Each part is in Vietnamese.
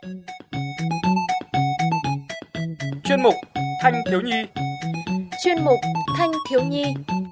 Chuyên mục Thanh thiếu nhi. Chuyên mục Thanh thiếu nhi.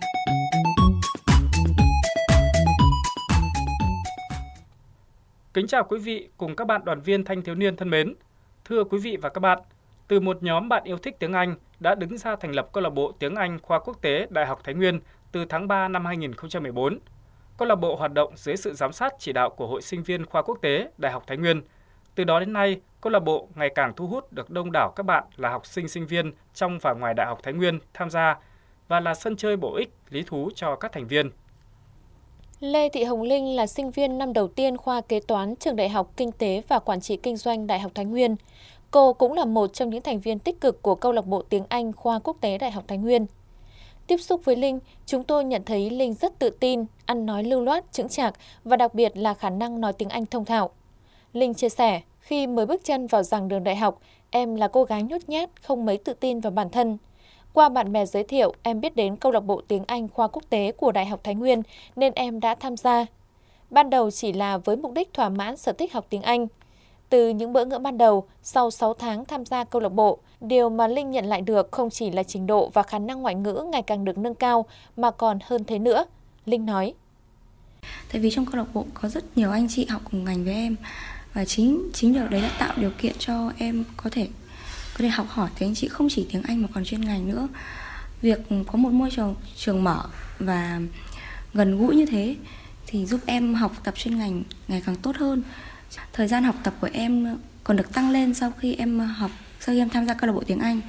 Kính chào quý vị cùng các bạn đoàn viên thanh thiếu niên thân mến. Thưa quý vị và các bạn, từ một nhóm bạn yêu thích tiếng Anh đã đứng ra thành lập câu lạc bộ tiếng Anh khoa quốc tế Đại học Thái Nguyên từ tháng 3 năm 2014. Câu lạc bộ hoạt động dưới sự giám sát chỉ đạo của Hội sinh viên khoa quốc tế Đại học Thái Nguyên. Từ đó đến nay, câu lạc bộ ngày càng thu hút được đông đảo các bạn là học sinh sinh viên trong và ngoài Đại học Thái Nguyên tham gia và là sân chơi bổ ích, lý thú cho các thành viên. Lê Thị Hồng Linh là sinh viên năm đầu tiên khoa kế toán trường Đại học Kinh tế và Quản trị Kinh doanh Đại học Thái Nguyên. Cô cũng là một trong những thành viên tích cực của câu lạc bộ tiếng Anh khoa quốc tế Đại học Thái Nguyên. Tiếp xúc với Linh, chúng tôi nhận thấy Linh rất tự tin, ăn nói lưu loát, chững chạc và đặc biệt là khả năng nói tiếng Anh thông thạo. Linh chia sẻ, khi mới bước chân vào giảng đường đại học, em là cô gái nhút nhát, không mấy tự tin vào bản thân. Qua bạn bè giới thiệu, em biết đến câu lạc bộ tiếng Anh khoa quốc tế của Đại học Thái Nguyên nên em đã tham gia. Ban đầu chỉ là với mục đích thỏa mãn sở thích học tiếng Anh. Từ những bỡ ngỡ ban đầu, sau 6 tháng tham gia câu lạc bộ, điều mà Linh nhận lại được không chỉ là trình độ và khả năng ngoại ngữ ngày càng được nâng cao mà còn hơn thế nữa. Linh nói. Tại vì trong câu lạc bộ có rất nhiều anh chị học cùng ngành với em và chính điều đấy đã tạo điều kiện cho em có thể học hỏi từ anh chị không chỉ tiếng Anh mà còn chuyên ngành nữa. Việc có một môi trường mở và gần gũi như thế thì giúp em học tập chuyên ngành ngày càng tốt hơn. Thời gian học tập của em còn được tăng lên sau khi em tham gia câu lạc bộ tiếng Anh.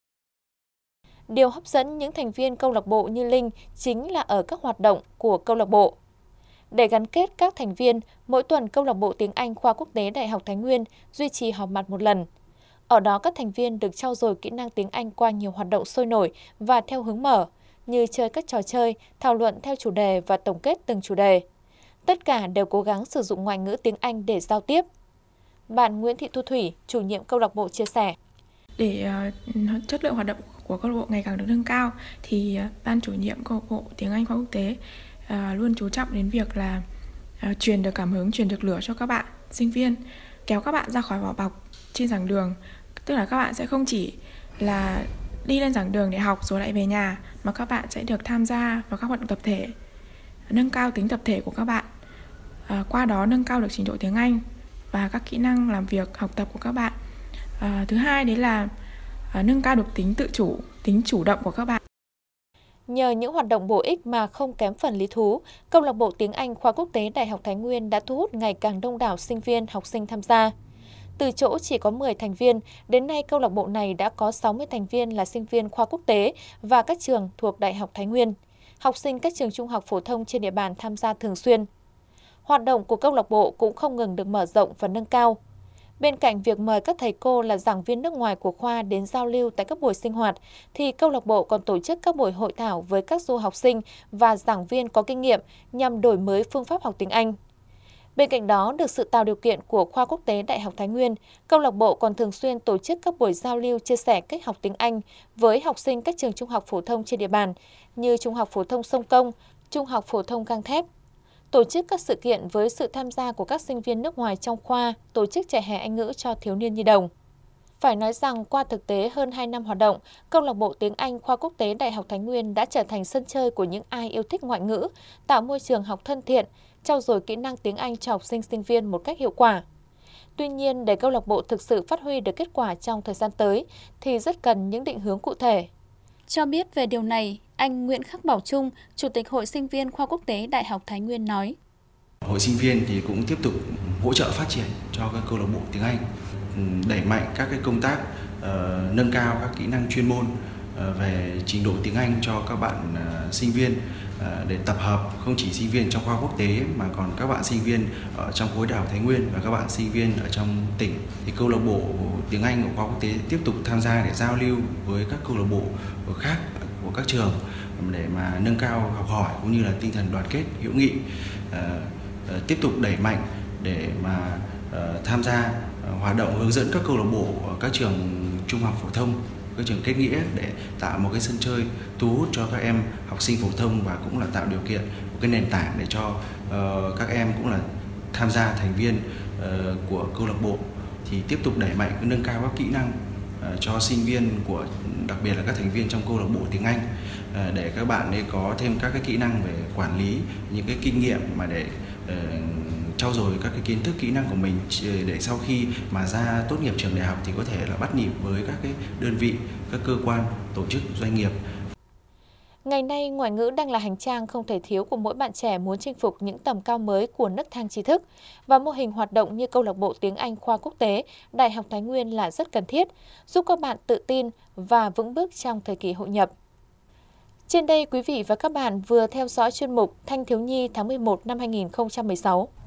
Điều hấp dẫn những thành viên câu lạc bộ như Linh chính là ở các hoạt động của câu lạc bộ. Để gắn kết các thành viên, mỗi tuần câu lạc bộ tiếng Anh khoa quốc tế Đại học Thái Nguyên duy trì họp mặt một lần. Ở đó các thành viên được trau dồi kỹ năng tiếng Anh qua nhiều hoạt động sôi nổi và theo hướng mở, như chơi các trò chơi, thảo luận theo chủ đề và tổng kết từng chủ đề. Tất cả đều cố gắng sử dụng ngoại ngữ tiếng Anh để giao tiếp. Bạn Nguyễn Thị Thu Thủy, chủ nhiệm câu lạc bộ chia sẻ. Để chất lượng hoạt động của câu lạc bộ ngày càng được nâng cao thì ban chủ nhiệm câu lạc bộ tiếng Anh khoa quốc tế luôn chú trọng đến việc là truyền được cảm hứng, truyền được lửa cho các bạn sinh viên, kéo các bạn ra khỏi vỏ bọc trên giảng đường. Tức là các bạn sẽ không chỉ là đi lên giảng đường để học rồi lại về nhà, mà các bạn sẽ được tham gia vào các hoạt động tập thể, nâng cao tính tập thể của các bạn, qua đó nâng cao được trình độ tiếng Anh và các kỹ năng làm việc, học tập của các bạn. Thứ hai đấy là nâng cao được tính tự chủ, tính chủ động của các bạn. Nhờ những hoạt động bổ ích mà không kém phần lý thú, câu lạc bộ tiếng Anh khoa quốc tế Đại học Thái Nguyên đã thu hút ngày càng đông đảo sinh viên, học sinh tham gia. Từ chỗ chỉ có 10 thành viên, đến nay câu lạc bộ này đã có 60 thành viên là sinh viên khoa quốc tế và các trường thuộc Đại học Thái Nguyên. Học sinh các trường trung học phổ thông trên địa bàn tham gia thường xuyên. Hoạt động của câu lạc bộ cũng không ngừng được mở rộng và nâng cao. Bên cạnh việc mời các thầy cô là giảng viên nước ngoài của khoa đến giao lưu tại các buổi sinh hoạt, thì câu lạc bộ còn tổ chức các buổi hội thảo với các du học sinh và giảng viên có kinh nghiệm nhằm đổi mới phương pháp học tiếng Anh. Bên cạnh đó, được sự tạo điều kiện của khoa quốc tế Đại học Thái Nguyên, câu lạc bộ còn thường xuyên tổ chức các buổi giao lưu chia sẻ cách học tiếng Anh với học sinh các trường trung học phổ thông trên địa bàn như Trung học phổ thông Sông Công, Trung học phổ thông Gang Thép. Tổ chức các sự kiện với sự tham gia của các sinh viên nước ngoài trong khoa, tổ chức trại hè Anh ngữ cho thiếu niên nhi đồng. Phải nói rằng qua thực tế hơn 2 năm hoạt động, câu lạc bộ tiếng Anh khoa quốc tế Đại học Thái Nguyên đã trở thành sân chơi của những ai yêu thích ngoại ngữ, tạo môi trường học thân thiện, trau dồi kỹ năng tiếng Anh cho học sinh sinh viên một cách hiệu quả. Tuy nhiên, để câu lạc bộ thực sự phát huy được kết quả trong thời gian tới thì rất cần những định hướng cụ thể. Cho biết về điều này, anh Nguyễn Khắc Bảo Trung, Chủ tịch Hội sinh viên khoa quốc tế Đại học Thái Nguyên nói. Hội sinh viên thì cũng tiếp tục hỗ trợ phát triển cho các câu lạc bộ tiếng Anh, đẩy mạnh các cái công tác nâng cao các kỹ năng chuyên môn về trình độ tiếng Anh cho các bạn sinh viên, để tập hợp không chỉ sinh viên trong khoa quốc tế mà còn các bạn sinh viên ở trong khối Đại học Thái Nguyên và các bạn sinh viên ở trong tỉnh. Thì câu lạc bộ tiếng Anh của khoa quốc tế tiếp tục tham gia để giao lưu với các câu lạc bộ khác của các trường để mà nâng cao học hỏi cũng như là tinh thần đoàn kết hữu nghị, tiếp tục đẩy mạnh để mà tham gia hoạt động hướng dẫn các câu lạc bộ ở các trường trung học phổ thông, các trường kết nghĩa để tạo một cái sân chơi thu hút cho các em học sinh phổ thông và cũng là tạo điều kiện một cái nền tảng để cho các em cũng là tham gia thành viên của câu lạc bộ thì tiếp tục đẩy mạnh nâng cao các kỹ năng cho sinh viên đặc biệt là các thành viên trong câu lạc bộ tiếng Anh, để các bạn ấy có thêm các cái kỹ năng về quản lý, những cái kinh nghiệm mà để trau dồi các cái kiến thức kỹ năng của mình, để sau khi mà ra tốt nghiệp trường đại học thì có thể là bắt nhịp với các cái đơn vị, các cơ quan, tổ chức, doanh nghiệp. Ngày nay, ngoại ngữ đang là hành trang không thể thiếu của mỗi bạn trẻ muốn chinh phục những tầm cao mới của nấc thang tri thức. Và mô hình hoạt động như câu lạc bộ tiếng Anh khoa quốc tế Đại học Thái Nguyên là rất cần thiết, giúp các bạn tự tin và vững bước trong thời kỳ hội nhập. Trên đây, quý vị và các bạn vừa theo dõi chuyên mục Thanh thiếu nhi tháng 11 năm 2016.